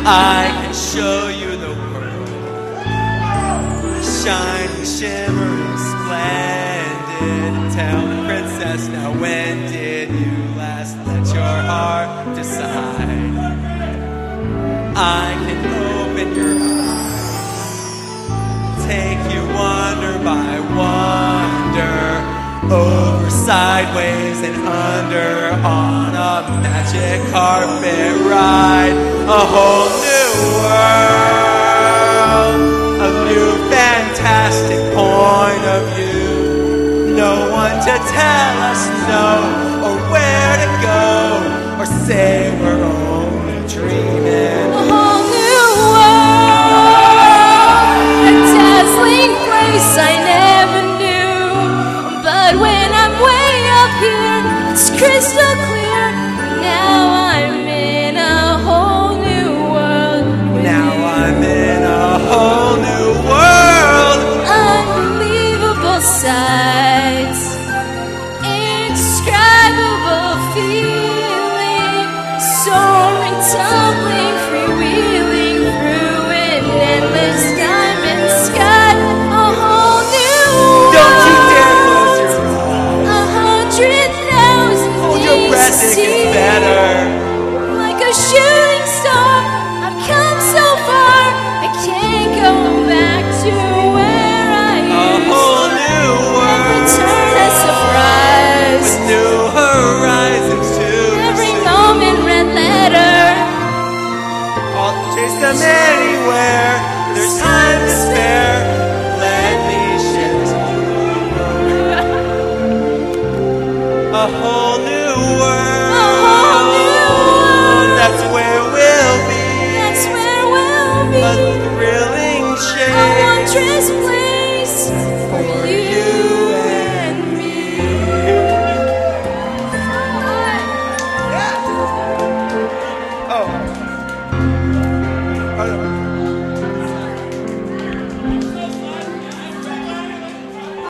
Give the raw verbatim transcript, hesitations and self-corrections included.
I can show you the world, shining, shimmering, splendid. Tell the princess now, when did you last let your heart decide? I can open your eyes, take you wonder by wonder, over, sideways, and under, on a magic carpet ride. A whole new world, a new fantastic point of view. No one to tell us no, or where to go, or say we're only dreaming. A whole new world, a dazzling place I never knew. But when I'm way up here, it's crystal clear. Now I'm in a whole new world. Now I'm in a whole new world. Unbelievable sights, indescribable feeling, soaring, tumbling, freewheeling through an endless diamond sky. A whole new world. Don't you dare close your eyes. A hundred thousand Hold your breath, things it to gets better. like a shooting star, I've come so far, I can't go back to where I A used whole new to world, return a surprise. with new horizons to Every pursue. moment red letter, I'll chase them anywhere. There's time to spare. Let me shift you. A whole new world. a whole new world, That's where we'll be. that's where we'll be. A thrilling A chase wondrous place for for you. you.